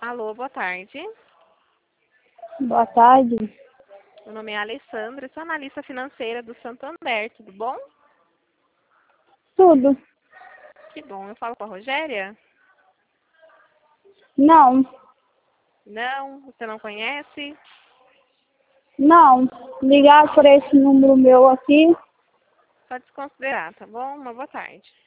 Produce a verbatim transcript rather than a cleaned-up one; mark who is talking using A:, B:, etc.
A: Alô, boa tarde.
B: Boa tarde.
A: Meu nome é Alessandra, sou analista financeira do Santander, tudo bom?
B: Tudo.
A: Que bom, eu falo com a Rogéria?
B: Não.
A: Não, você não conhece?
B: Não. Ligar por esse número meu aqui.
A: Pode desconsiderar, tá bom? Uma boa tarde.